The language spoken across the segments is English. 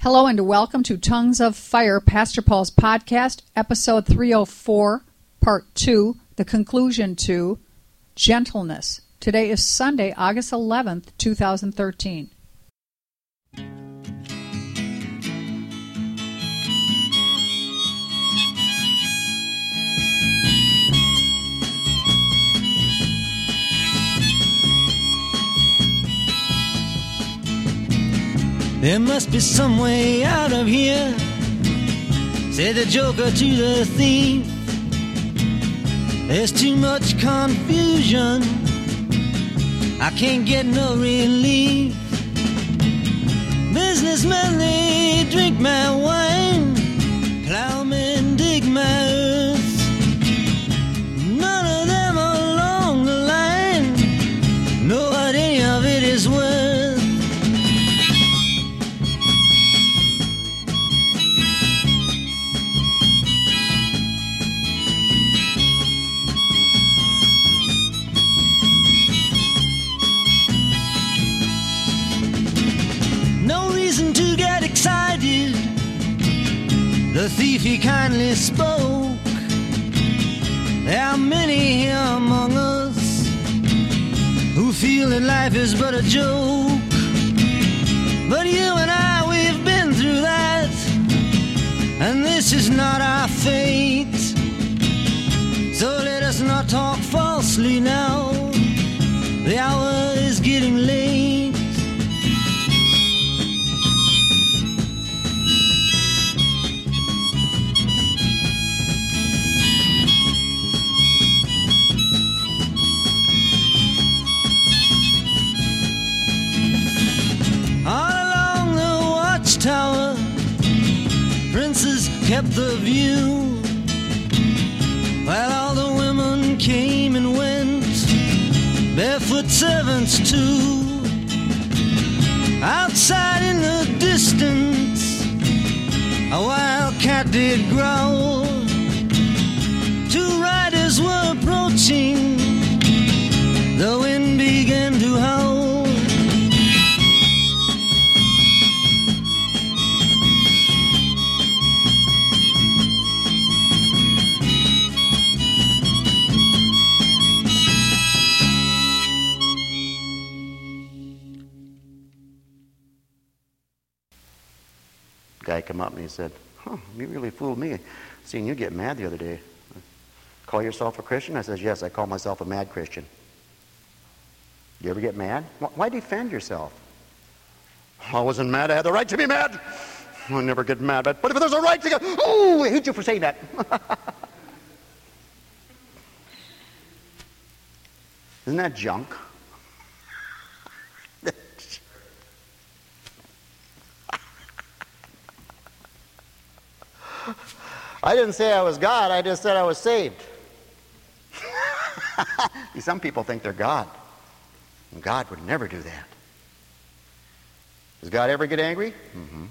Hello and welcome to Tongues of Fire, Pastor Paul's podcast, episode 304, part 2, the conclusion to gentleness. Today is Sunday, August 11th, 2013. There must be some way out of here, said the joker to the thief. There's too much confusion, I can't get no relief. Businessmen, they drink my wine, plowmen dig my earth. None of them along the line know what any of it is worth. The thief, he kindly spoke. There are many here among us who feel that life is but a joke. But you and I, we've been through that, and this is not our fate. So let us not talk falsely now, the hour is getting late. Tower, princes kept the view, while all the women came and went, barefoot servants too. Outside in the distance, a wild cat did growl. Two riders were approaching, the wind began to howl. Guy come up and he said, you really fooled me. Seeing you get mad the other day. Call yourself a Christian? I says, yes, I call myself a mad Christian. You ever get mad? Why defend yourself? I wasn't mad. I had the right to be mad. I never get mad. But if there's a right to go, oh, I hate you for saying that. Isn't that junk? I didn't say I was God, I just said I was saved. See, some people think they're God. And God would never do that. Does God ever get angry? Mm-hmm.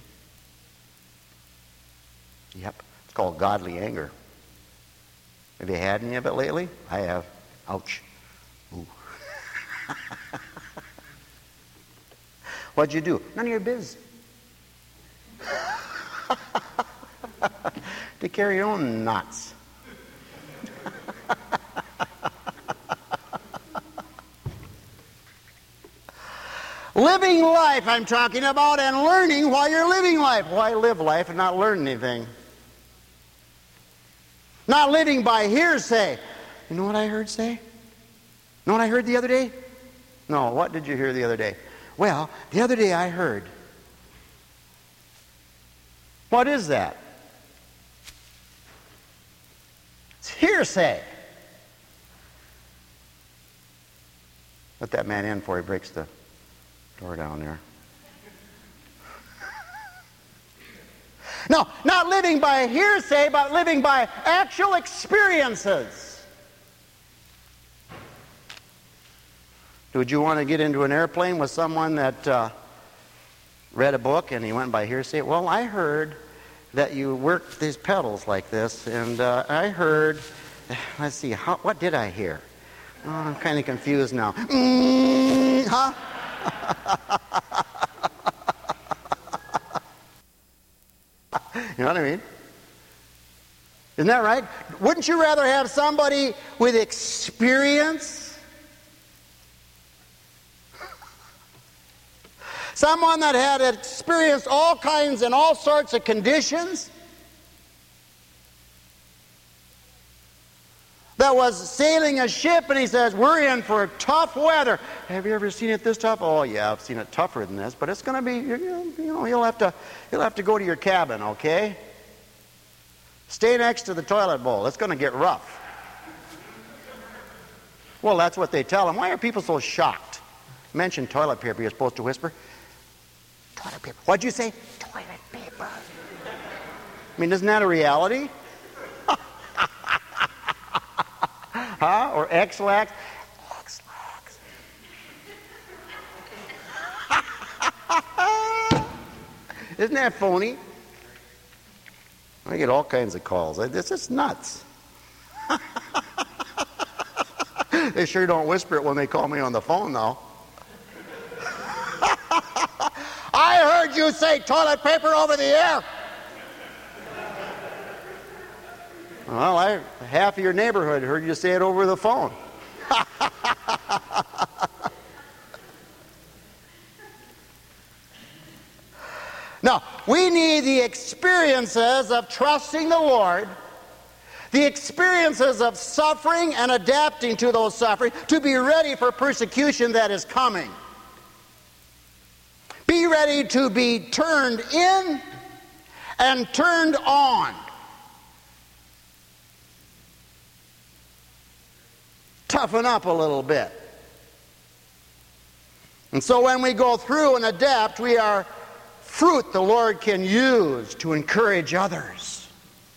Yep. It's called godly anger. Have you had any of it lately? I have. Ouch. Ooh. What'd you do? None of your biz. To carry your own knots. Living life I'm talking about, and learning while you're living life. Why live life and not learn anything? Not living by hearsay. You know what I heard say? Know what I heard the other day? No, what did you hear the other day? Well, the other day I heard. What is that? It's hearsay. Let that man in before he breaks the door down there. No, not living by hearsay, but living by actual experiences. Would you want to get into an airplane with someone that read a book and he went by hearsay? Well, I heard that you worked these pedals like this, and I heard, let's see, what did I hear? Oh, I'm kind of confused now. Huh? You know what I mean? Isn't that right? Wouldn't you rather have somebody with experience? Someone that had experienced all kinds and all sorts of conditions? That was sailing a ship, and he says, we're in for tough weather. Have you ever seen it this tough? Oh yeah, I've seen it tougher than this, but it's going to be, you'll have to go to your cabin, okay? Stay next to the toilet bowl. It's going to get rough. Well, that's what they tell them. Why are people so shocked? Mention toilet paper, you're supposed to whisper. Toilet paper. What'd you say? Toilet paper. I mean, isn't that a reality? Huh? Or X-Lax? X-Lax. Isn't that phony? I get all kinds of calls. It's just nuts. They sure don't whisper it when they call me on the phone, though. I heard you say toilet paper over the air. Well, half of your neighborhood heard you say it over the phone. Now, we need the experiences of trusting the Lord, the experiences of suffering and adapting to those suffering, to be ready for persecution that is coming. Be ready to be turned in and turned on. Toughen up a little bit. And so when we go through and adapt, we are fruit the Lord can use to encourage others.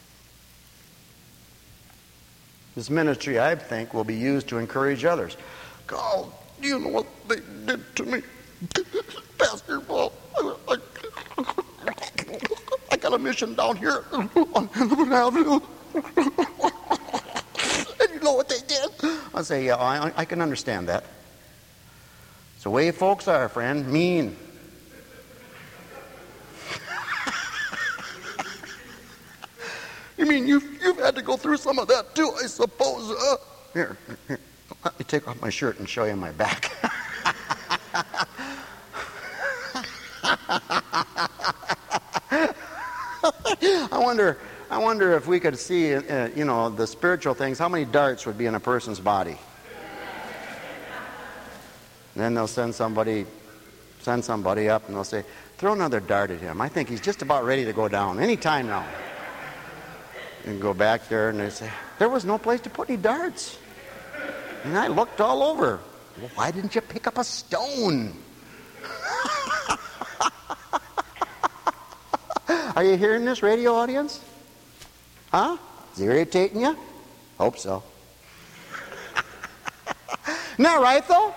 This ministry, I think, will be used to encourage others. God, you know what they did to me? Pastor, well, I got a mission down here on Hillman Avenue. And you know what they did? I say, yeah, I can understand that. It's the way folks are, friend. Mean. You mean you've had to go through some of that too, I suppose? Here, let me take off my shirt and show you my back. I wonder if we could see, the spiritual things. How many darts would be in a person's body? And then they'll send somebody up, and they'll say, "Throw another dart at him. I think he's just about ready to go down any time now." And go back there, and they say, "There was no place to put any darts." And I looked all over. Well, why didn't you pick up a stone? Are you hearing this, radio audience? Huh? Is it irritating you? Hope so. Isn't that right, though?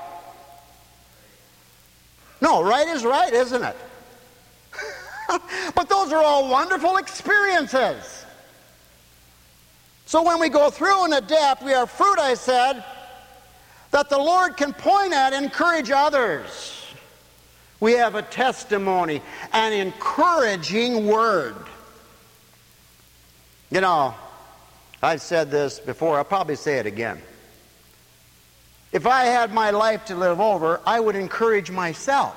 No, right is right, isn't it? But those are all wonderful experiences. So when we go through and adapt, we are fruit, I said, that the Lord can point at and encourage others. We have a testimony, an encouraging word. You know, I've said this before, I'll probably say it again. If I had my life to live over, I would encourage myself.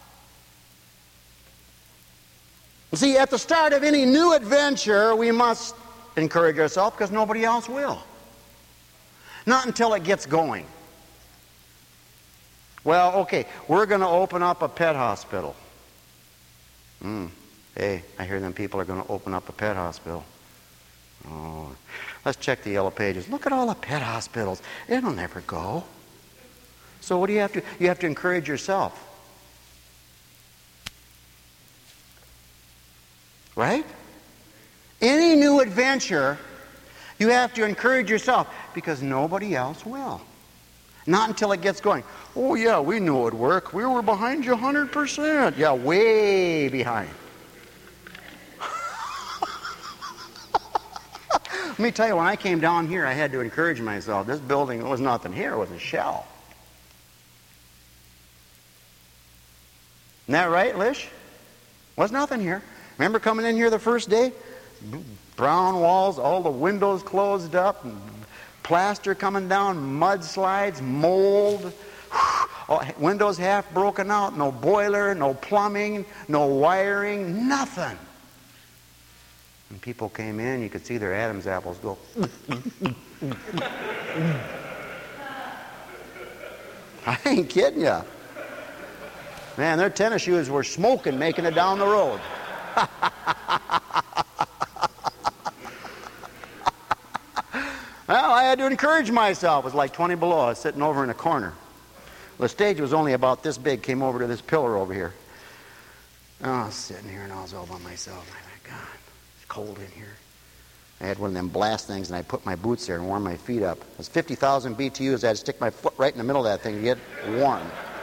See, at the start of any new adventure, we must encourage ourselves because nobody else will. Not until it gets going. Well, okay, we're going to open up a pet hospital. Hey, I hear them people are going to open up a pet hospital. Oh, let's check the yellow pages. Look at all the pet hospitals. It'll never go. So what do you have to? You have to encourage yourself. Right? Any new adventure, you have to encourage yourself because nobody else will. Not until it gets going. Oh yeah, we knew it would work. We were behind you 100%. Yeah, way behind. Let me tell you, when I came down here, I had to encourage myself. This building was nothing here. It was a shell. Isn't that right, Lish? Was nothing here. Remember coming in here the first day? Brown walls, all the windows closed up, plaster coming down, mudslides, mold, windows half broken out, no boiler, no plumbing, no wiring, nothing. When people came in, you could see their Adam's apples go. I ain't kidding you. Man, their tennis shoes were smoking making it down the road. Well, I had to encourage myself. It was like 20 below. I was sitting over in a corner. The stage was only about this big, came over to this pillar over here. I was sitting here and I was all by myself. My God, it's cold in here. I had one of them blast things and I put my boots there and warmed my feet up. It was 50,000 BTUs. I had to stick my foot right in the middle of that thing to get warm.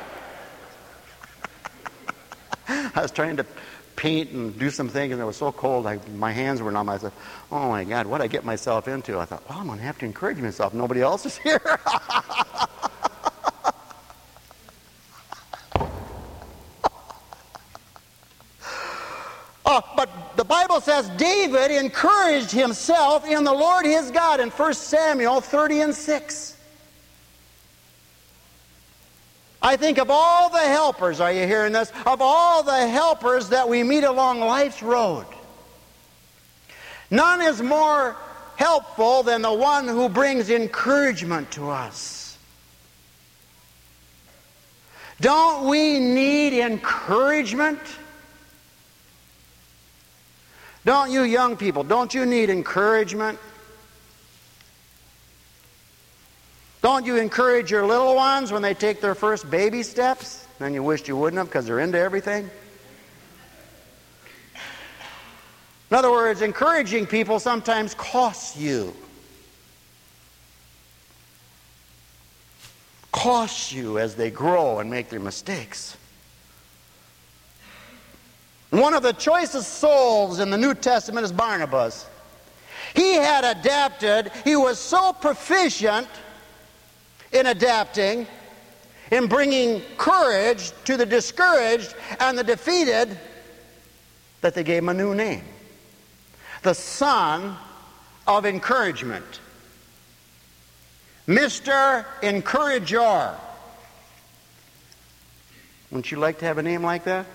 I was trying to paint and do some things and it was so cold, my hands were numb. I said, oh my God, what did I get myself into? I thought, well, I'm going to have to encourage myself. Nobody else is here. But the Bible says David encouraged himself in the Lord his God in 1 Samuel 30:6. I think of all the helpers, are you hearing this? Of all the helpers that we meet along life's road, none is more helpful than the one who brings encouragement to us. Don't we need encouragement? Don't you young people, don't you need encouragement? Don't you encourage your little ones when they take their first baby steps? Then you wished you wouldn't have because they're into everything? In other words, encouraging people sometimes costs you. Costs you as they grow and make their mistakes. One of the choicest souls in the New Testament is Barnabas. He had adapted, he was so proficient in adapting, in bringing courage to the discouraged and the defeated, that they gave him a new name. The Son of Encouragement. Mr. Encourager. Wouldn't you like to have a name like that?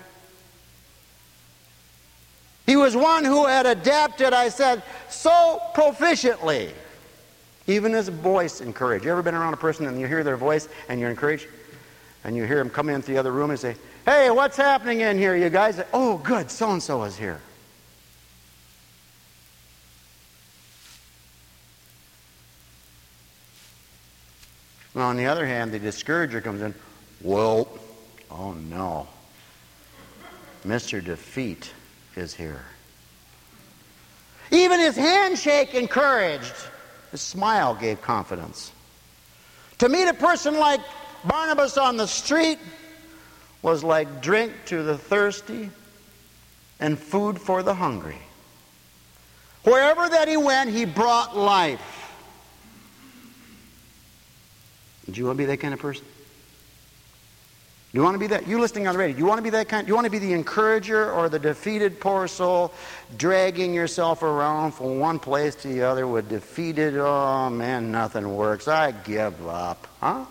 He was one who had adapted, I said, so proficiently. Even his voice encouraged. You ever been around a person and you hear their voice and you're encouraged? And you hear them come into the other room and say, hey, what's happening in here, you guys? Oh, good, so-and-so is here. Well, on the other hand, the discourager comes in, whoa, oh no. Mr. Defeat is here. Even his handshake encouraged. His smile gave confidence. To meet a person like Barnabas on the street was like drink to the thirsty and food for the hungry. Wherever that he went, he brought life. Do you want to be that kind of person? Do you want to be that? You listening on the radio, do you want to be that kind? Do you want to be the encourager or the defeated poor soul dragging yourself around from one place to the other with defeated, oh man, nothing works, I give up. Huh?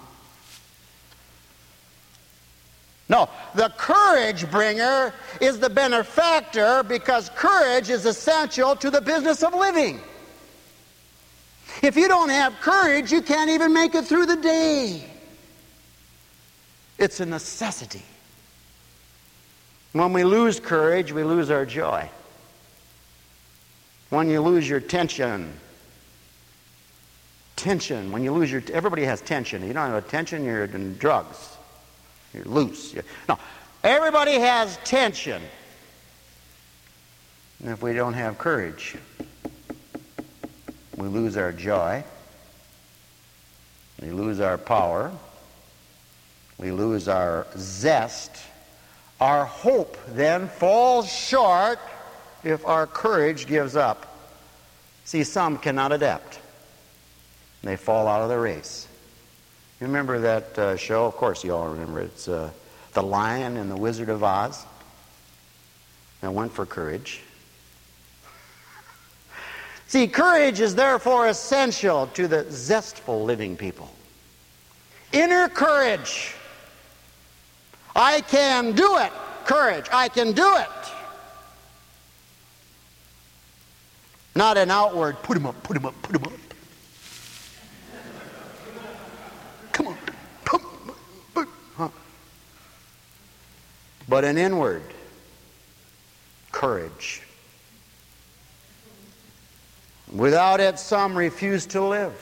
No, the courage bringer is the benefactor because courage is essential to the business of living. If you don't have courage, you can't even make it through the day. It's a necessity. When we lose courage, we lose our joy. When you lose your tension, when you lose your, everybody has tension. You don't have tension, you're in drugs. You're loose. No, everybody has tension. And if we don't have courage, we lose our joy. We lose our power. We lose our zest. Our hope then falls short if our courage gives up. See, some cannot adapt. They fall out of the race. You remember that show? Of course you all remember it. It's The Lion and the Wizard of Oz. and one for courage. See, courage is therefore essential to the zestful living people. Inner courage. I can do it. Courage. I can do it. Not an outward, put him up, put him up, put him up. Come on. Huh? But an inward courage. Without it, some refuse to live.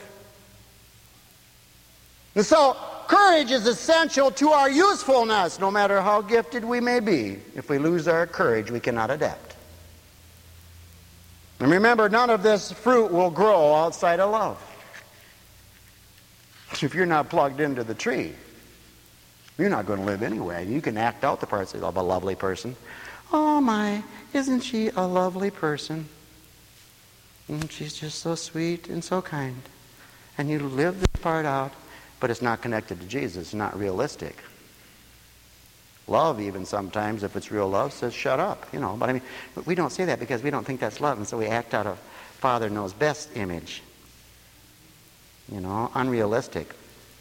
And so, courage is essential to our usefulness, no matter how gifted we may be. If we lose our courage, we cannot adapt. And remember, none of this fruit will grow outside of love. If you're not plugged into the tree, you're not going to live anyway. You can act out the parts of a lovely person. Oh my, isn't she a lovely person? She's just so sweet and so kind. And you live this part out, but it's not connected to Jesus. It's not realistic. Love, even sometimes, if it's real love, says shut up. But I mean, we don't say that because we don't think that's love, and so we act out of Father knows best image. Unrealistic.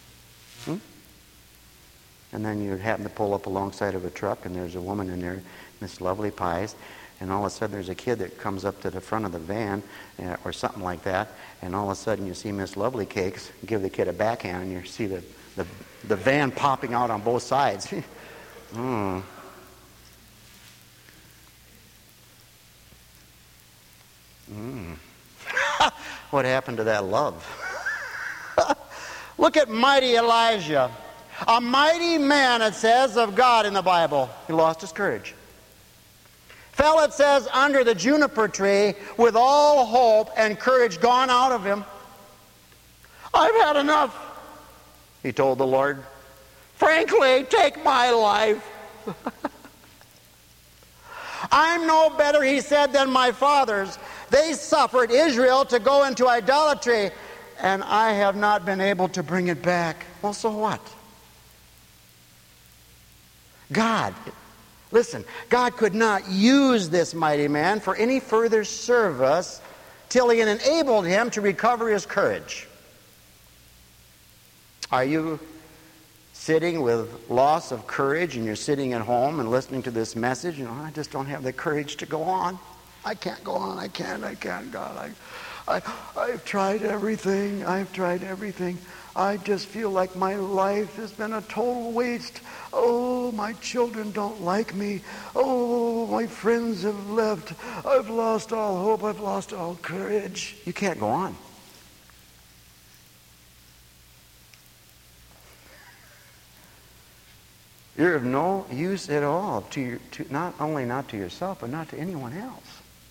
And then you happen to pull up alongside of a truck, and there's a woman in there, Miss Lovely Pies, and all of a sudden there's a kid that comes up to the front of the van, or something like that, and all of a sudden you see Miss Lovely Cakes, give the kid a backhand, and you see the van popping out on both sides. What happened to that love? Look at mighty Elijah. A mighty man, it says, of God in the Bible. He lost his courage. Fell, it says, under the juniper tree with all hope and courage gone out of him. I've had enough, he told the Lord. Frankly, take my life. I'm no better, he said, than my fathers. They suffered Israel to go into idolatry, and I have not been able to bring it back. Well, so what? God, listen, God could not use this mighty man for any further service till he enabled him to recover his courage. Are you sitting with loss of courage, and you're sitting at home and listening to this message? I just don't have the courage to go on. I can't go on. I can't, God. I've tried everything. I just feel like my life has been a total waste. Oh, my children don't like me. Oh, my friends have left. I've lost all hope. I've lost all courage. You can't go on. You're of no use at all to not only not to yourself, but not to anyone else.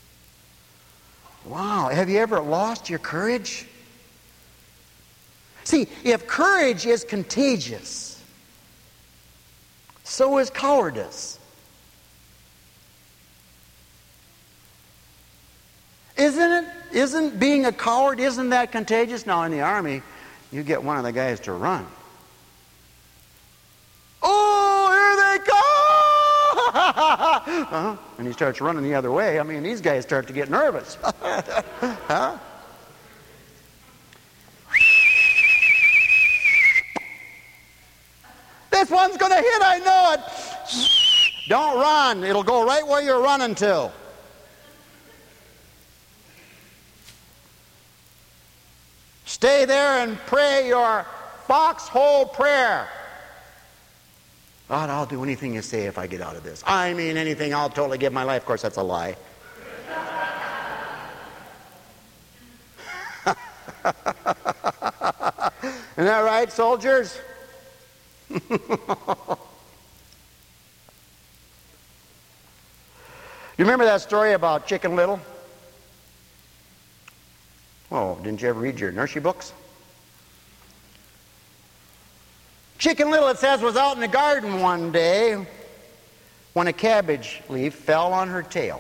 Wow, have you ever lost your courage? See, if courage is contagious, so is cowardice. Isn't it? Isn't being a coward, isn't that contagious? Now in the army, you get one of the guys to run. Oh, here they come! And he starts running the other way. I mean, these guys start to get nervous. Huh? This one's going to hit, I know it. Don't run. It'll go right where you're running to. Stay there and pray your foxhole prayer. God, I'll do anything you say if I get out of this. I mean anything, I'll totally give my life. Of course, that's a lie. Isn't that right, soldiers? You remember that story about Chicken Little? Oh, didn't you ever read your nursery books? Chicken Little, it says, was out in the garden one day when a cabbage leaf fell on her tail.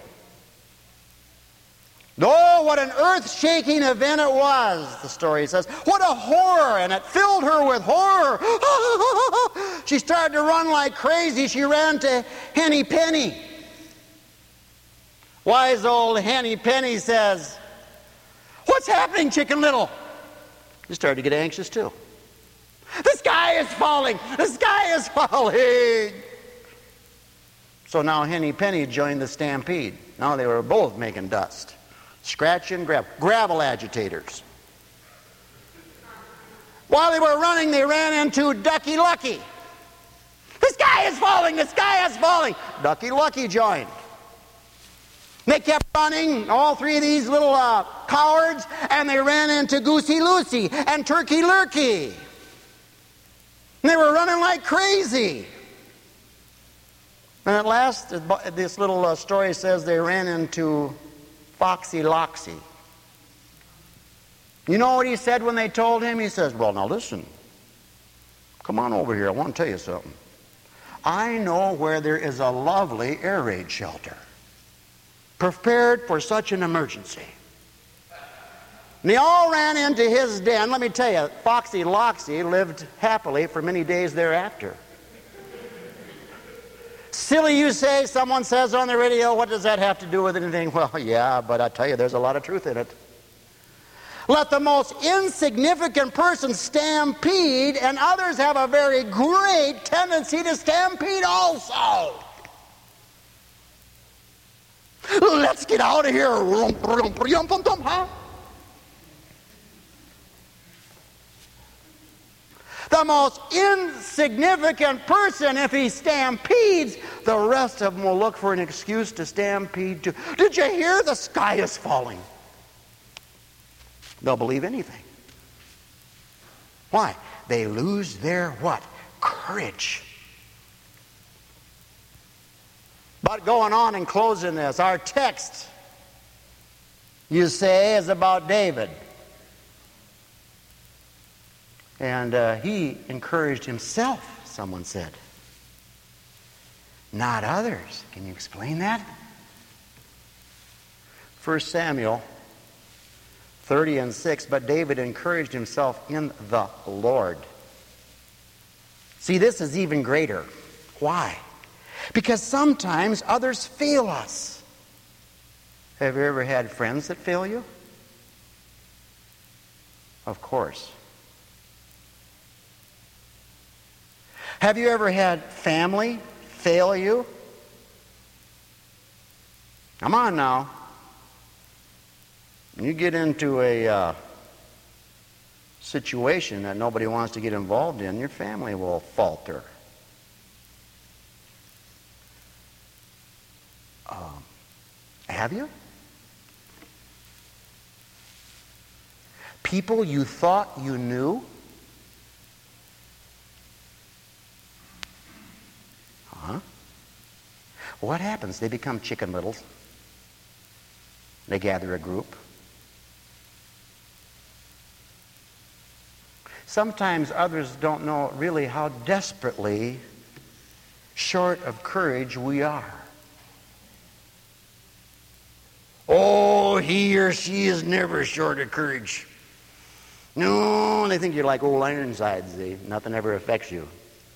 Oh, what an earth-shaking event it was, the story says. What a horror, and it filled her with horror. She started to run like crazy. She ran to Henny Penny. Wise old Henny Penny says, "What's happening, Chicken Little?" You started to get anxious too. "The sky is falling! The sky is falling!" So now Henny Penny joined the stampede. Now they were both making dust. Scratch and gravel agitators. While they were running, they ran into Ducky Lucky. "The sky is falling! The sky is falling!" Ducky Lucky joined. They kept running, all three of these little cowards, and they ran into Goosey Lucy and Turkey Lurkey. And they were running like crazy. And at last, this little story says they ran into Foxy Loxy. You know what he said when they told him? He says, "Well, now listen. Come on over here. I want to tell you something. I know where there is a lovely air raid shelter, prepared for such an emergency." And they all ran into his den. Let me tell you, Foxy Loxy lived happily for many days thereafter. Silly, you say, someone says on the radio, what does that have to do with anything? Well, yeah, but I tell you, there's a lot of truth in it. Let the most insignificant person stampede, and others have a very great tendency to stampede also. Let's get out of here. Huh? The most insignificant person, if he stampedes, the rest of them will look for an excuse to stampede too. Did you hear? The sky is falling. They'll believe anything. Why? They lose their what? Courage. But going on and closing this, our text, you say, is about David. And he encouraged himself, someone said. Not others. Can you explain that? 1 Samuel 30:6, but David encouraged himself in the Lord. See, this is even greater. Why? Because sometimes others fail us. Have you ever had friends that fail you? Of course. Have you ever had family fail you? Come on now. When you get into a situation that nobody wants to get involved in, your family will falter. Have you? People you thought you knew? Huh? What happens? They become chicken littles. They gather a group. Sometimes others don't know really how desperately short of courage we are. Oh, he or she is never short of courage. No, they think you're like old Ironsides. Nothing ever affects you.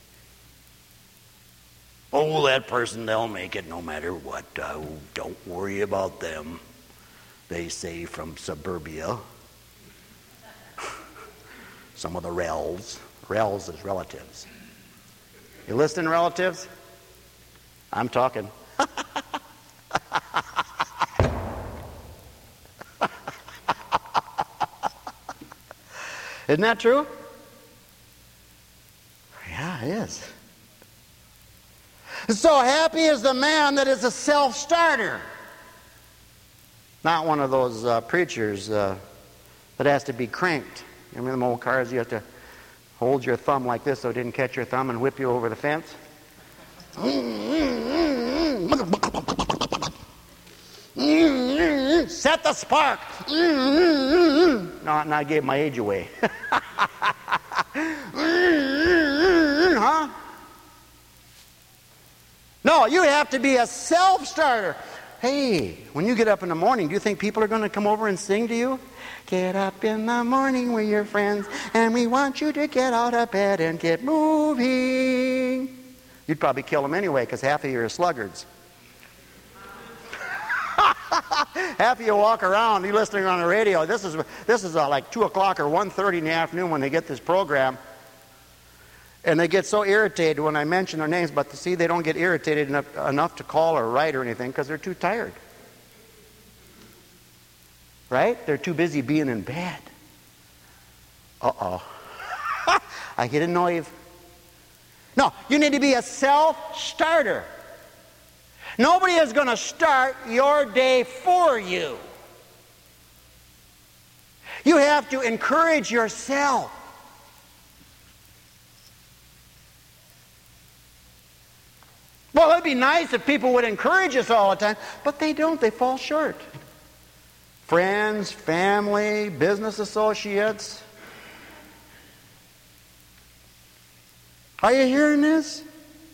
Oh, that person, they'll make it no matter what. Oh, don't worry about them. They say from suburbia. Some of the rels. Rels is relatives. You listening, relatives? I'm talking. Isn't that true? Yeah, it is. So happy is the man that is a self-starter. Not one of those preachers that has to be cranked. Remember them old cars you have to hold your thumb like this so it didn't catch your thumb and whip you over the fence? Set the spark. No, I gave my age away. Huh? No, you have to be a self-starter. Hey, when you get up in the morning, do you think people are going to come over and sing to you? Get up in the morning with your friends, and we want you to get out of bed and get moving. You'd probably kill them anyway, because half of you are sluggards. Half of you walk around, you're listening on the radio. This is like 2 o'clock or 1:30 in the afternoon when they get this program. And they get so irritated when I mention their names, but see, they don't get irritated enough to call or write or anything because they're too tired. Right? They're too busy being in bed. Uh-oh. I get annoyed. No, you need to be a self-starter. Nobody is going to start your day for you. You have to encourage yourself. Well, it'd be nice if people would encourage us all the time, but they don't. They fall short. Friends, family, business associates. Are you hearing this?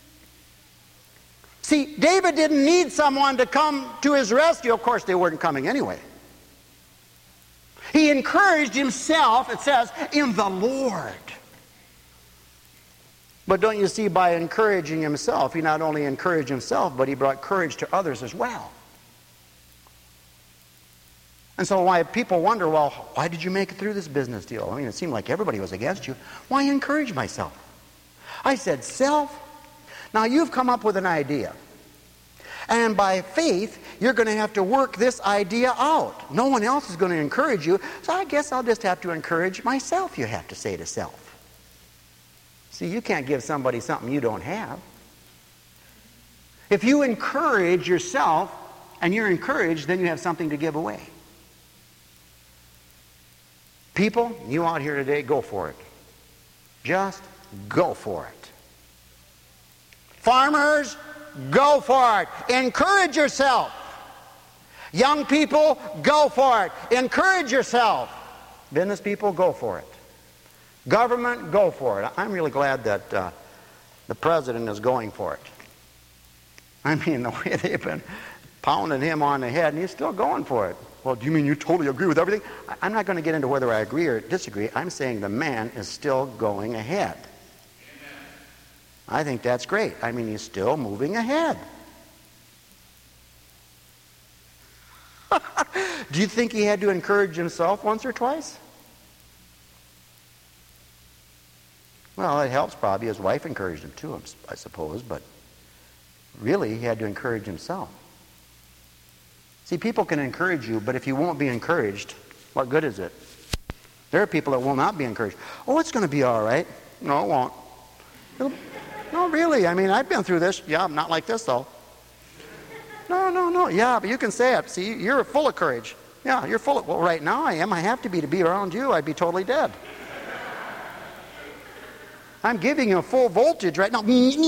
See, David didn't need someone to come to his rescue. Of course, they weren't coming anyway. He encouraged himself, it says, in the Lord. But don't you see, by encouraging himself, he not only encouraged himself, but he brought courage to others as well. And so why people wonder, well, why did you make it through this business deal? I mean, it seemed like everybody was against you. Why encourage myself? I said, self, now you've come up with an idea. And by faith, you're going to have to work this idea out. No one else is going to encourage you, so I guess I'll just have to encourage myself, you have to say to self. See, you can't give somebody something you don't have. If you encourage yourself and you're encouraged, then you have something to give away. People, you out here today, go for it. Just go for it. Farmers, go for it. Encourage yourself. Young people, go for it. Encourage yourself. Business people, go for it. Government, go for it. I'm really glad that the president is going for it. I mean, the way they've been pounding him on the head, and he's still going for it. Well, do you mean you totally agree with everything? I'm not going to get into whether I agree or disagree. I'm saying the man is still going ahead. I think that's great. I mean, he's still moving ahead. Do you think he had to encourage himself once or twice? Well, it helps probably. His wife encouraged him too, I suppose, but really he had to encourage himself. See, people can encourage you, but if you won't be encouraged, what good is it? There are people that will not be encouraged. Oh, it's going to be all right. No, it won't. No, really. I mean, I've been through this. Yeah, I'm not like this, though. No. Yeah, but you can say it. See, you're full of courage. Yeah, you're full of... Well, right now I am. I have to be around you. I'd be totally dead. I'm giving you a full voltage right now.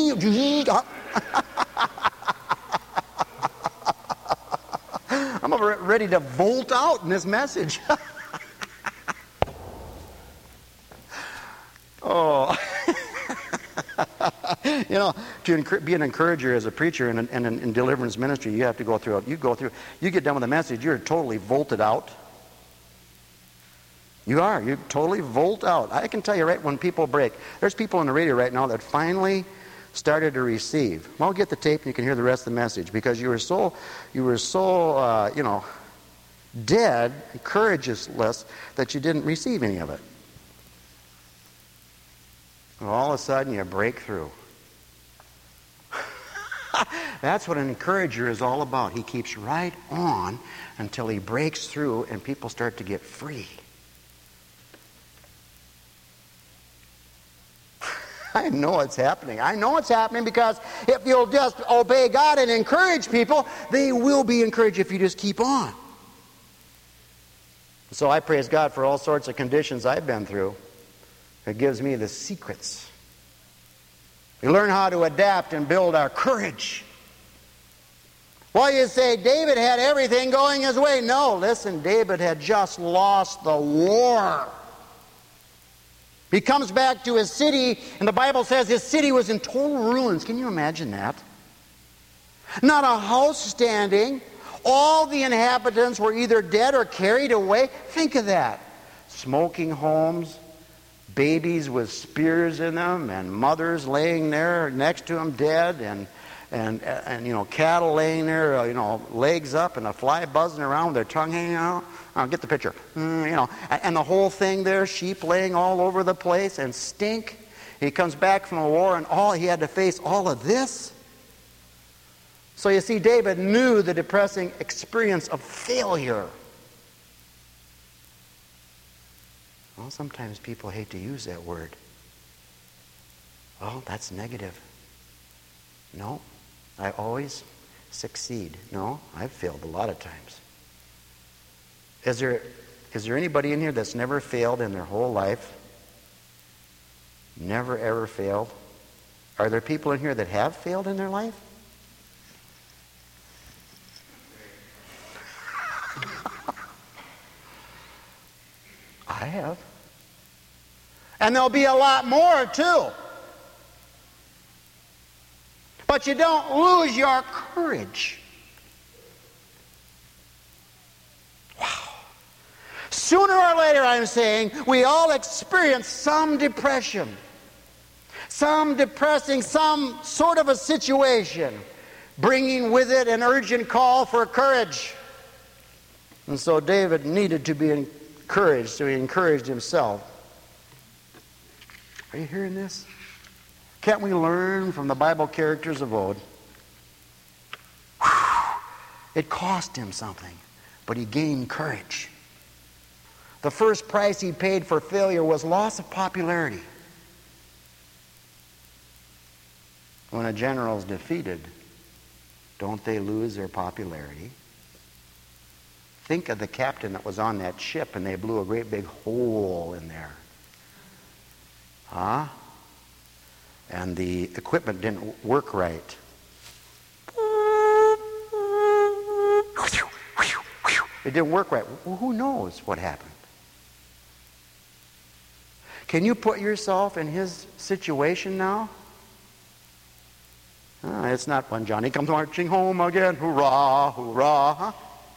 I'm ready to volt out in this message. Oh. You know, to be an encourager as a preacher and in deliverance ministry, you have to go through. You get done with the message, you're totally volted out. You totally volt out. I can tell you right when people break. There's people on the radio right now that finally started to receive. Well, get the tape and you can hear the rest of the message because you were so dead, courageousless that you didn't receive any of it. And all of a sudden you break through. That's what an encourager is all about. He keeps right on until he breaks through and people start to get free. I know it's happening. I know it's happening because if you'll just obey God and encourage people, they will be encouraged if you just keep on. So I praise God for all sorts of conditions I've been through. It gives me the secrets. We learn how to adapt and build our courage. Well, you say David had everything going his way. No, listen, David had just lost the war. He comes back to his city, and the Bible says his city was in total ruins. Can you imagine that? Not a house standing. All the inhabitants were either dead or carried away. Think of that. Smoking homes, babies with spears in them, and mothers laying there next to them dead, and cattle laying there, legs up and a fly buzzing around with their tongue hanging out. Get the picture. And the whole thing there, sheep laying all over the place and stink. He comes back from a war and he had to face all of this. So you see, David knew the depressing experience of failure. Well, sometimes people hate to use that word. Oh, that's negative. No, I always succeed. No, I've failed a lot of times. Is there anybody in here that's never failed in their whole life? Never ever failed? Are there people in here that have failed in their life? I have. And there'll be a lot more too. But you don't lose your courage. Wow. Sooner or later, I'm saying, we all experience some depression. Some depressing, some sort of a situation, bringing with it an urgent call for courage. And so David needed to be encouraged, so he encouraged himself. Are you hearing this? Can't we learn from the Bible characters of old? It cost him something, but he gained courage. The first price he paid for failure was loss of popularity. When a general's defeated, don't they lose their popularity? Think of the captain that was on that ship and they blew a great big hole in there. Huh? And the equipment didn't work right. It didn't work right. Well, who knows what happened? Can you put yourself in his situation now? It's not when Johnny comes marching home again. Hurrah, hurrah. Huh?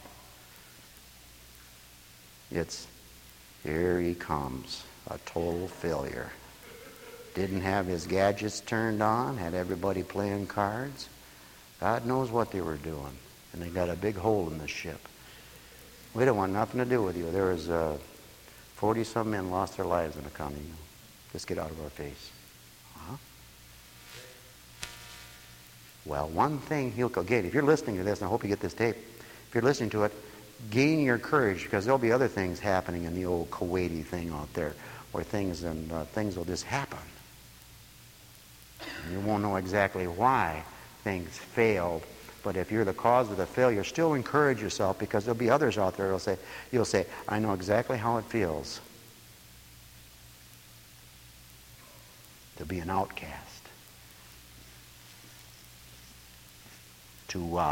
It's here he comes, a total failure. Didn't have his gadgets turned on, had everybody playing cards. God knows what they were doing. And they got a big hole in the ship. We don't want nothing to do with you. There was 40-some men lost their lives in the coming. Just get out of our face. Huh? Well, one thing he'll again, if you're listening to this, and I hope you get this tape, if you're listening to it, gain your courage, because there'll be other things happening in the old Kuwaiti thing out there, where things will just happen. And you won't know exactly why things failed, but if you're the cause of the failure, still encourage yourself, because there'll be others out there you'll say, I know exactly how it feels to be an outcast, to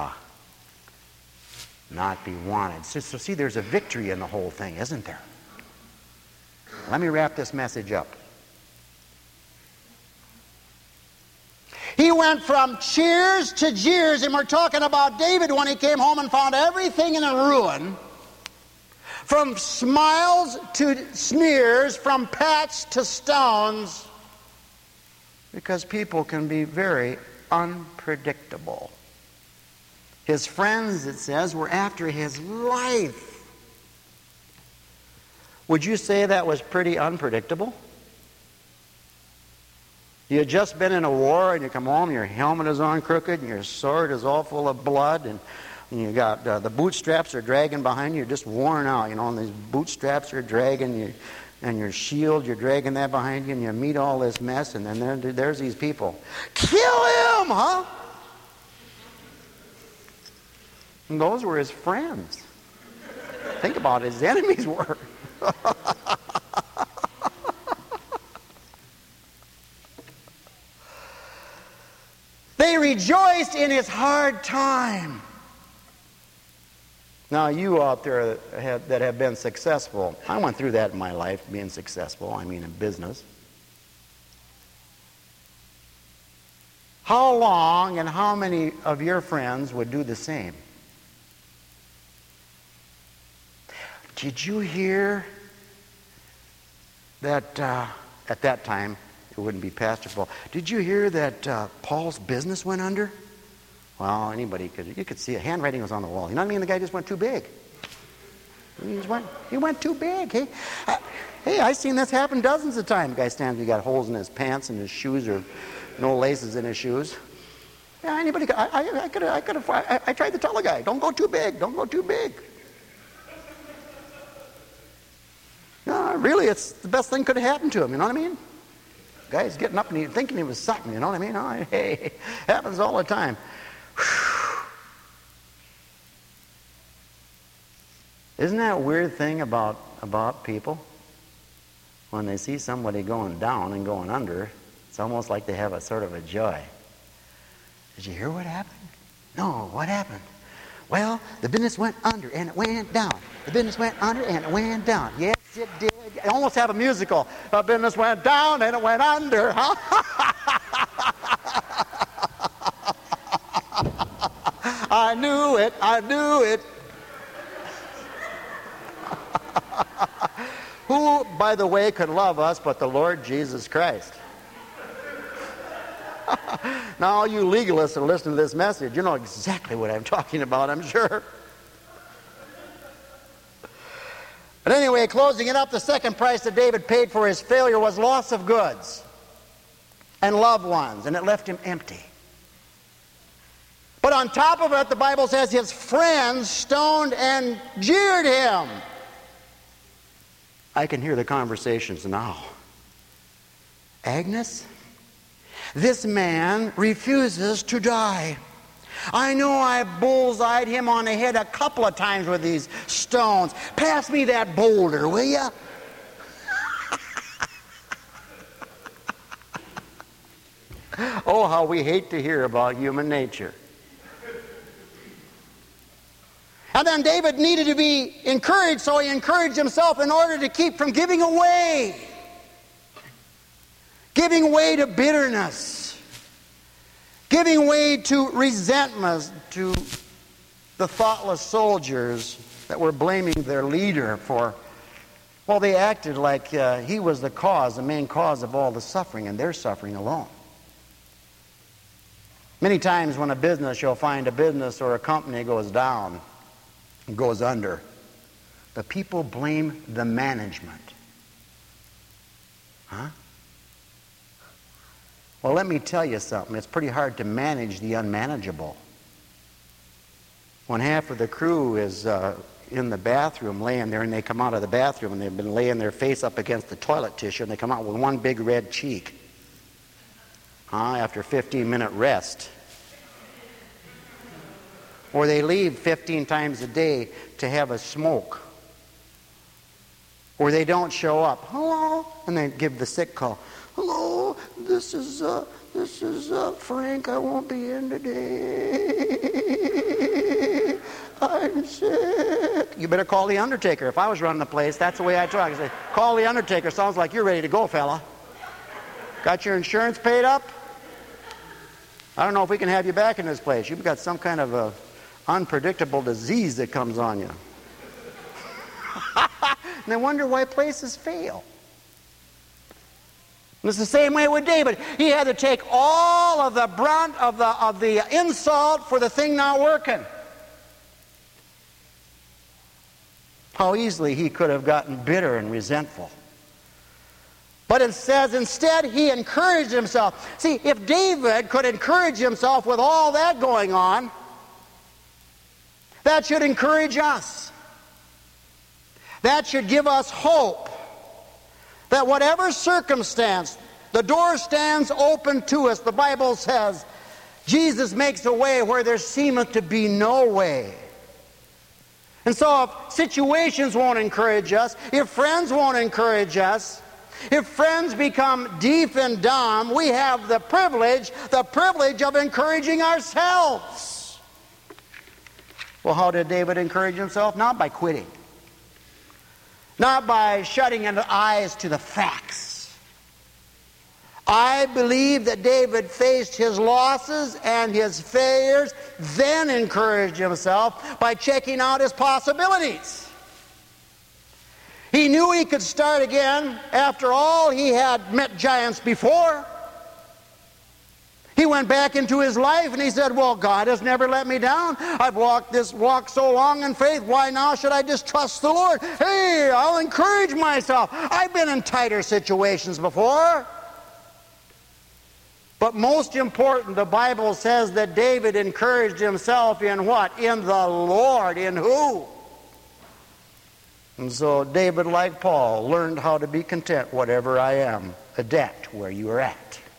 not be wanted. So see, there's a victory in the whole thing, isn't there? Let me wrap this message up. He went from cheers to jeers, and we're talking about David when he came home and found everything in a ruin. From smiles to sneers, from pats to stones, because people can be very unpredictable. His friends, it says, were after his life. Would you say that was pretty unpredictable? You had just been in a war and you come home, your helmet is on crooked and your sword is all full of blood, and you got the bootstraps are dragging behind you. You're just worn out, and these bootstraps are dragging you, and your shield, you're dragging that behind you, and you meet all this mess, and then there's these people. Kill him, huh? And those were his friends. Think about it, his enemies were. They rejoiced in his hard time. Now, you out there that have been successful, I went through that in my life, being successful, in business. How long and how many of your friends would do the same? Did you hear that at that time, it wouldn't be Pastor Paul, did you hear that Paul's business went under? Well, you could see it. Handwriting was on the wall. You know what I mean? The guy just went too big. He went too big. Hey, I've seen this happen dozens of times. The guy stands, he got holes in his pants and his shoes, or no laces in his shoes. Yeah, I tried to tell the guy, don't go too big, don't go too big. No, really, it's the best thing could have happened to him, you know what I mean? The guy's getting up and thinking he was something, you know what I mean? Oh, hey, happens all the time. Isn't that a weird thing about people? When they see somebody going down and going under, it's almost like they have a sort of a joy. Did you hear what happened? No, what happened? Well, the business went under and it went down. The business went under and it went down. Yes, it did. I almost have a musical. The business went down and it went under. I knew it. I knew it. Who, by the way, could love us but the Lord Jesus Christ? Now, all you legalists that listen to this message, you know exactly what I'm talking about, I'm sure. But anyway, closing it up, the second price that David paid for his failure was loss of goods and loved ones, and it left him empty. But on top of it, the Bible says his friends stoned and jeered him. I can hear the conversations now. Agnes, this man refuses to die. I know I bullseyed him on the head a couple of times with these stones. Pass me that boulder, will you? Oh, how we hate to hear about human nature. And then David needed to be encouraged, so he encouraged himself in order to keep from giving away. Giving way to bitterness. Giving way to resentment, to the thoughtless soldiers that were blaming their leader for, well, they acted like he was the main cause of all the suffering, and their suffering alone. Many times when you'll find a business or a company goes down, goes under, the people blame the management. Huh? Well, let me tell you something. It's pretty hard to manage the unmanageable. When half of the crew is in the bathroom laying there, and they come out of the bathroom and they've been laying their face up against the toilet tissue, and they come out with one big red cheek after a 15-minute rest. Or they leave 15 times a day to have a smoke. Or they don't show up. Hello? And they give the sick call. Hello, this is Frank. I won't be in today. I'm sick. You better call the undertaker. If I was running the place, that's the way I talk. I say, call the undertaker. Sounds like you're ready to go, fella. Got your insurance paid up? I don't know if we can have you back in this place. You've got some kind of a unpredictable disease that comes on you. And they wonder why places fail. And it's the same way with David. He had to take all of the brunt of the insult for the thing not working. How easily he could have gotten bitter and resentful. But it says instead he encouraged himself. See, if David could encourage himself with all that going on, that should encourage us. That should give us hope. That whatever circumstance, the door stands open to us. The Bible says, Jesus makes a way where there seemeth to be no way. And so if situations won't encourage us, if friends won't encourage us, if friends become deaf and dumb, we have the privilege of encouraging ourselves. Well, how did David encourage himself? Not by quitting. Not by shutting his eyes to the facts. I believe that David faced his losses and his failures, then encouraged himself by checking out his possibilities. He knew he could start again. After all, he had met giants before. He went back into his life and he said, well, God has never let me down. I've walked this walk so long in faith. Why now should I just trust the Lord? Hey, I'll encourage myself. I've been in tighter situations before. But most important, the Bible says that David encouraged himself in what? In the Lord. In who? And so David, like Paul, learned how to be content whatever I am. Adapt where you are at.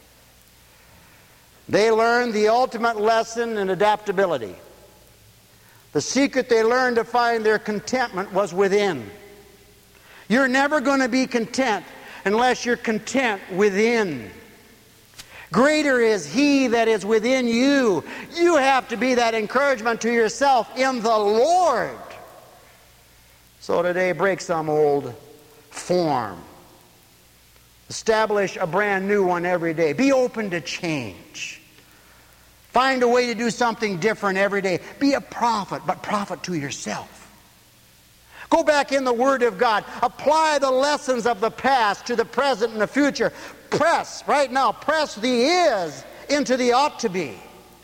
They learned the ultimate lesson in adaptability. The secret they learned to find their contentment was within. You're never going to be content unless you're content within. Greater is He that is within you. You have to be that encouragement to yourself in the Lord. So today, break some old form. Establish a brand new one every day. Be open to change. Find a way to do something different every day. Be a prophet, but prophet to yourself. Go back in the Word of God. Apply the lessons of the past to the present and the future. Press, right now, press the is into the ought to be.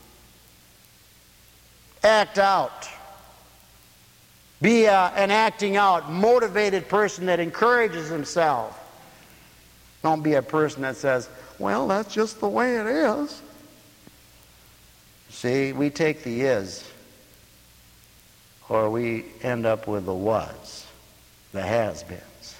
Act out. Be an acting out, motivated person that encourages himself. Don't be a person that says, well, that's just the way it is. See, we take the is, or we end up with the was, the has-beens.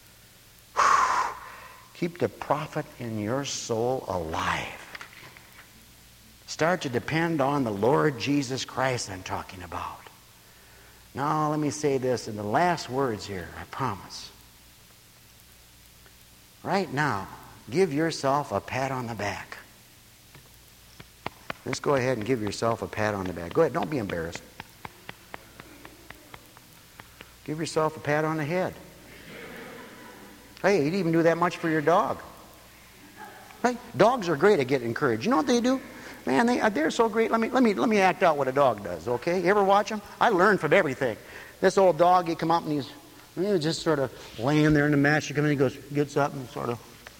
Keep the prophet in your soul alive. Start to depend on the Lord Jesus Christ I'm talking about. Now, let me say this in the last words here, I promise. Right now, give yourself a pat on the back. Just go ahead and give yourself a pat on the back. Go ahead, don't be embarrassed. Give yourself a pat on the head. Hey, you'd even do that much for your dog. Right? Dogs are great at getting encouraged. You know what they do? Man, they're so great. Let me act out what a dog does, okay? You ever watch them? I learn from everything. This old dog, he come up and he's just sort of laying there in the mat. She comes in, he gets up and sort of,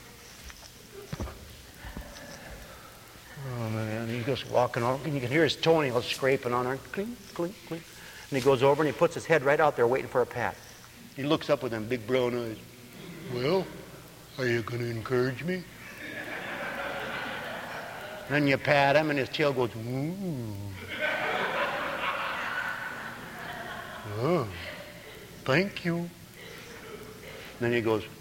oh man, he goes walking over, and you can hear his toenails scraping on her, clink, clink, clink. And he goes over and he puts his head right out there waiting for a pat. He looks up with them big brown eyes. Well, are you going to encourage me? Then you pat him and his tail goes, ooh. Oh, thank you. Then he goes,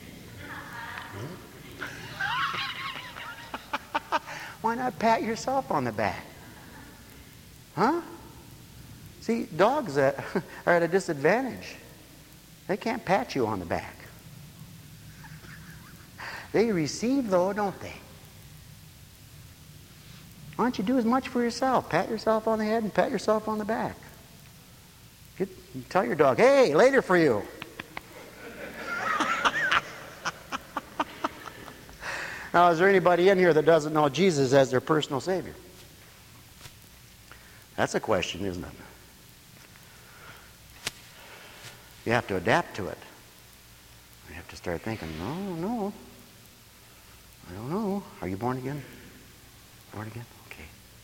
why not pat yourself on the back? Huh? See, dogs that are at a disadvantage, they can't pat you on the back. They receive, though, don't they? Why don't you do as much for yourself? Pat yourself on the head and pat yourself on the back. Tell your dog, hey, later for you. Now, is there anybody in here that doesn't know Jesus as their personal Savior? That's a question, isn't it? You have to adapt to it. You have to start thinking, no, I don't know. Are you born again? Born again? Okay.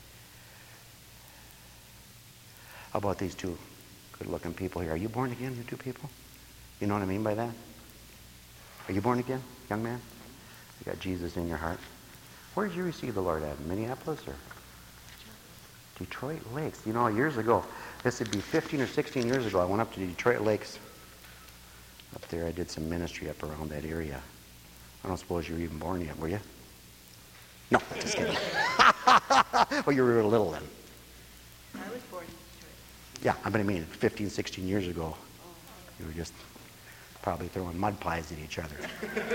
How about these two good-looking people here? Are you born again, you two people? You know what I mean by that? Are you born again, young man? You got Jesus in your heart. Where did you receive the Lord at? In Minneapolis or Detroit Lakes? You know, years ago, this would be 15 or 16 years ago, I went up to Detroit Lakes. Up there, I did some ministry up around that area. I don't suppose you were even born yet, were you? No, just kidding. Well, you were little then. I was born in Detroit. Yeah, I mean, 15, 16 years ago. You were just probably throwing mud pies at each other.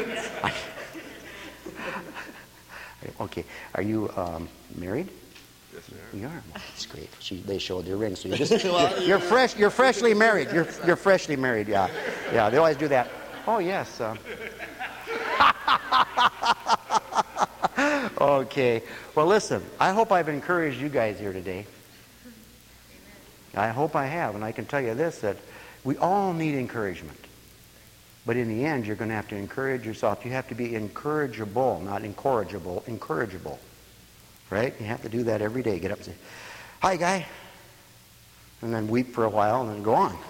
Okay, are you married? Yes, ma'am. You are. Well, that's great. They showed their rings, so you're fresh. You're freshly married. You're freshly married. Yeah, yeah. They always do that. Oh yes. Okay. Well, listen. I hope I've encouraged you guys here today. I hope I have, and I can tell you this: that we all need encouragement. But in the end, you're going to have to encourage yourself. You have to be encourageable, not incorrigible. Encourageable. Right? You have to do that every day. Get up and say, "Hi, guy." And then weep for a while and then go on.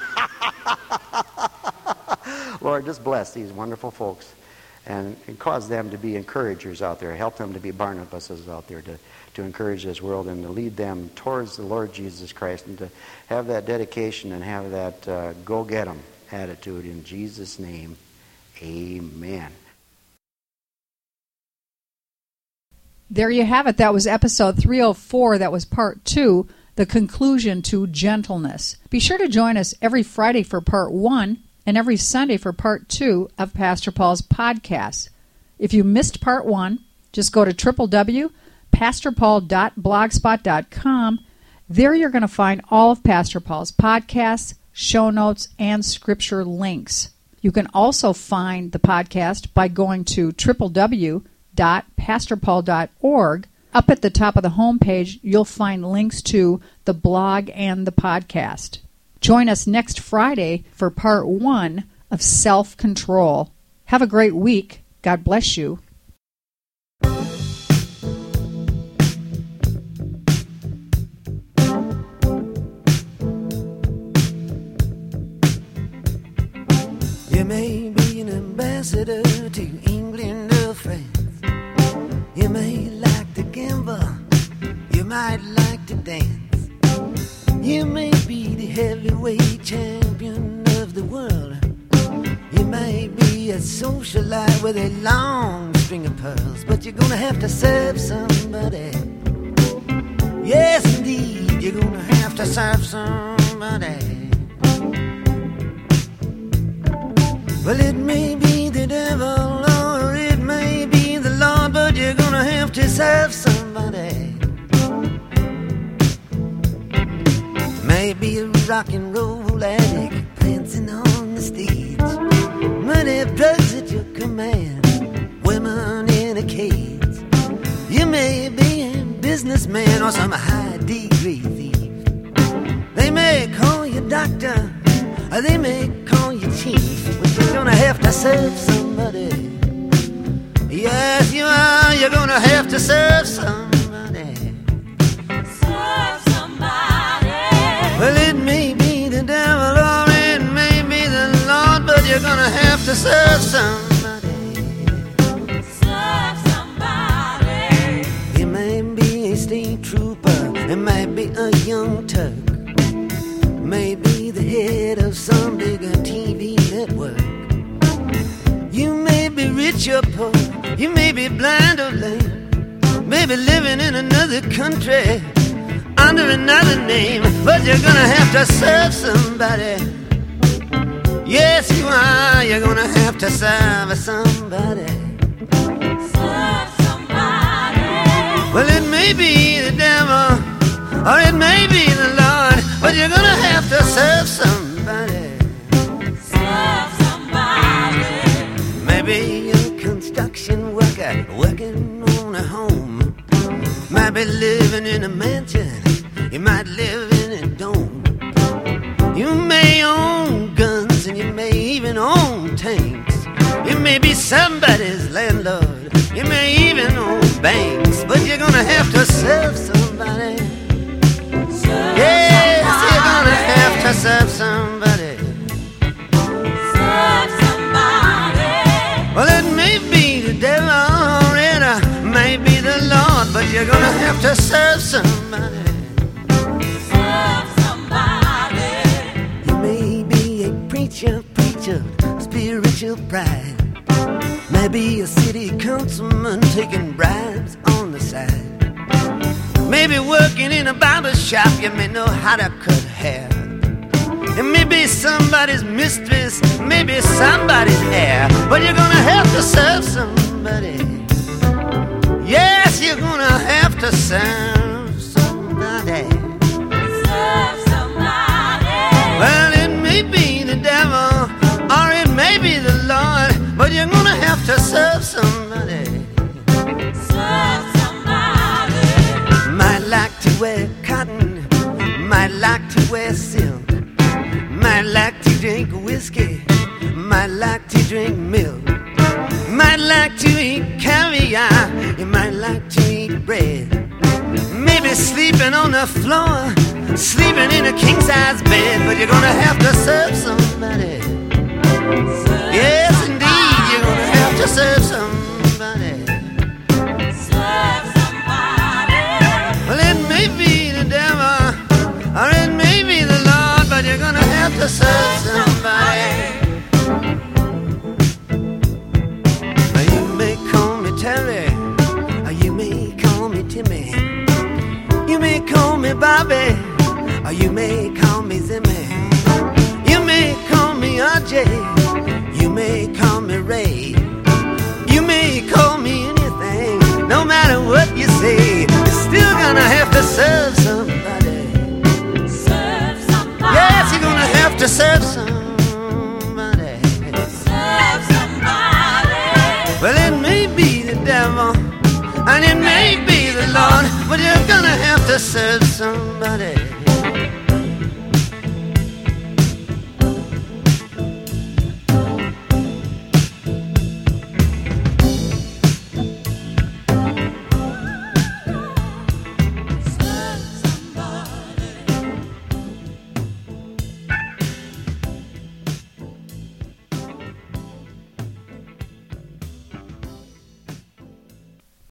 Lord, just bless these wonderful folks and cause them to be encouragers out there. Help them to be Barnabases out there to encourage this world and to lead them towards the Lord Jesus Christ and to have that dedication and have that go-get-em attitude in Jesus' name. Amen. There you have it. That was episode 304. That was part 2, the conclusion to gentleness. Be sure to join us every Friday for part 1 and every Sunday for part 2 of Pastor Paul's podcast. If you missed part 1, just go to www.pastorpaul.blogspot.com. There you're going to find all of Pastor Paul's podcasts, show notes, and scripture links. You can also find the podcast by going to www.pastorpaul.org. Up at the top of the homepage, you'll find links to the blog and the podcast. Join us next Friday for part 1 of Self-Control. Have a great week. God bless you. You may be an ambassador to England or France. You may like to gamble. You might like to dance. You may be the heavyweight champion of the world. You may be a socialite with a long string of pearls, but you're gonna have to serve somebody. Yes, indeed, you're gonna have to serve somebody. Well, it may be the devil or it may be the Lord, but you're gonna have to serve somebody. Maybe a rock and roll addict prancing on the stage, money, drugs at your command, women in a cage. You may be a businessman or some high degree thief. They may call you doctor, or they may call you chief, but you're gonna have to serve somebody. Yes, you are. You're gonna have to serve somebody. Serve somebody. Well, it may be the devil or it may be the Lord, but you're gonna have to serve somebody. Serve somebody. You may be a state trooper, it might be a young Turk, maybe the head of some bigger TV network. You may be rich or poor, you may be blind or lame, maybe living in another country under another name, but you're gonna have to serve somebody. Yes, you are. You're gonna have to serve somebody. Serve somebody. Well, it may be the devil or it may be the Lord, but you're gonna have to serve somebody. Serve somebody. Maybe a construction worker working on a home, might be living in a mansion, you might live in a dome. You may own guns and you may even own tanks. You may be somebody's landlord, you may even own banks, but you're gonna have to serve somebody. Serve Yes, somebody. you're gonna have to serve somebody. Serve somebody. Well, it may be the devil or it may be the Lord, but you're gonna have to serve somebody. Serve somebody. You may be a preacher, spiritual pride. Maybe a city councilman taking bribes on the side. Maybe working in a barber shop, you may know how to cut hair. It may be somebody's mistress, maybe somebody's heir, but you're gonna have to serve somebody. Yes, you're gonna have to serve somebody. Serve somebody. Well, it may be the devil or it may be the Lord, but you're gonna have to serve somebody. Serve somebody. Might like to wear cotton, might like to wear silk, might like to drink whiskey, might like to drink milk, might like to eat caviar, you might like to eat bread. Maybe sleeping on the floor, sleeping in a king-size bed, but you're gonna have to serve somebody. Yes, indeed, you're gonna have to serve somebody. Serve somebody. Well, it may be the devil, or it may be the Lord, but you're gonna have to serve somebody. Now, you may call me Terry, or you may call me Timmy. You may call me Bobby, or you may call me Zimmy. You may call me RJ, you may call me Ray. You may call me anything, no matter what you say, you're still gonna have to serve somebody. Serve somebody. Yes, you're gonna have to serve somebody. Serve somebody. Well, it may be the devil, and it may be the Lord, but you're gonna have to serve somebody.